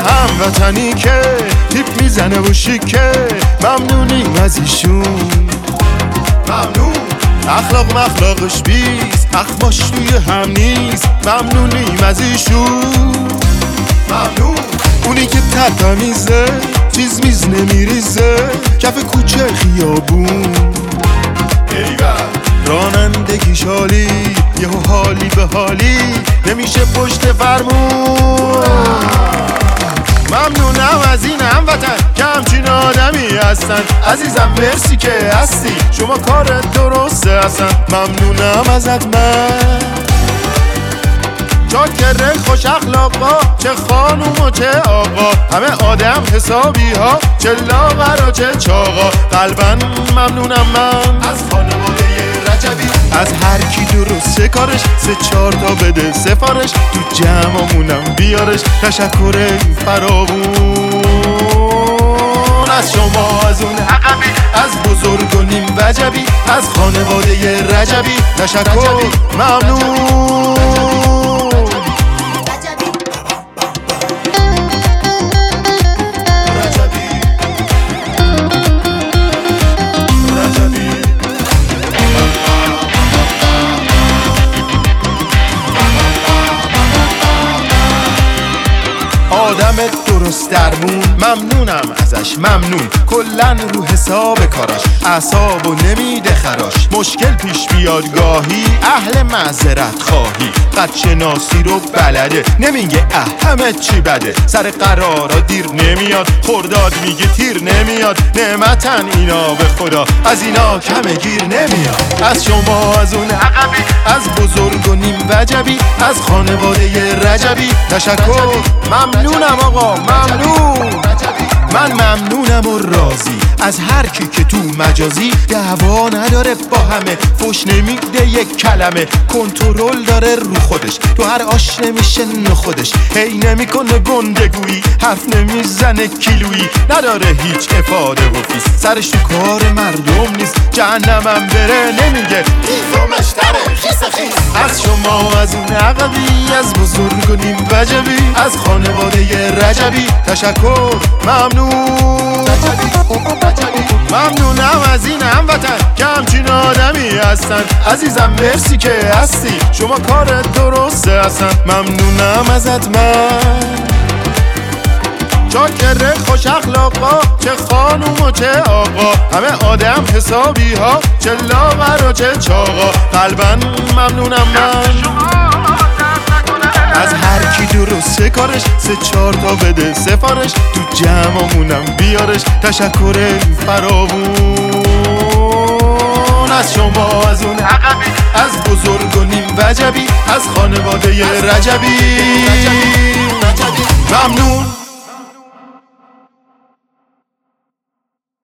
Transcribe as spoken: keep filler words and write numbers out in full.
هموطنی که تیپ میزنه و شیکه، ممنونیم از ایشون. ممنون. اخلاق مخلاقش بیست، اخماش توی هم نیست، ممنونیم از ایشون. ممنون. اونی که تمیزه، چیز میز نمیریزه، کف کوچه خیابون. رانندگیش حالی، یهو حالی به حالی، نمیشه پشت فرمون. ممنونم از این هموطن که همچین آدمی هستن. عزیزم مرسی که هستی، شما کارت درسته هستن. ممنونم ازت من. چاکره خوش اخلاقا، چه خانوم و چه آقا، همه آدم حسابی ها، چه لاغر و چه چاقا. قلبا ممنونم من از خانواده رجبی، از هر کی درسته کارش، سه چار تا بده سفارش، تو جمعمونم بیارش. تشکر فراوون از شما، از اون عقبی، از بزرگ و نیم وجبی، از خانواده رجبی. تشکر ممنون. آدم درست درمون، ممنونم ازش ممنون. کلن رو حساب کاراش، اعصابو نمیده خراش. مشکل پیش بیاد گاهی، اهل معذرت خواهی. قد شناسی رو بلده، نمیگه اه همه چی بده. سر قرارا دیر نمیاد، خرداد میگه تیر نمیاد. نعمتن اینا به خدا، از اینا کم گیر نمیاد. از شما، از اون عقبی، از بزرگ و نیم وجبی، از خانواده رجبی. تشکر ممنونم آقا، ممنون. من ممنونم و راضی از هر کی که تو مجازی دعوا نداره با همه، فوش نمیده یک کلمه، کنترل داره رو خودش، تو هر آش نمیشه خودش. هی نمیکنه گندگویی، حرف نمیزنه کیلویی، نداره هیچ افاده و فیس، سرش تو کار مردم نیست. جهنمم بره نمیگه ایفامش تره خیس خیس. از شما، از اون عقبی، از بزرگ و نیم وجبی، از خانواده رجبی. تشکر ممنون. ممنونم از این هموطن که همچین آدمی هستن. عزیزم مرسی که هستی، شما کارت درسته هستن. ممنونم ازت من. چاکره خوش اخلاقا، چه خانوم و چه آقا، همه آدم حسابی ها، چه لاغر و چه چاقا. قلبا ممنونم من از هر کی درسته کارش، سه چار تا بده سفارش، تو جمعمونم بیارش. تشکر فراوون از شما، از اون عقبی، از بزرگ و نیم وجبی، از خانواده رجبی. ممنون.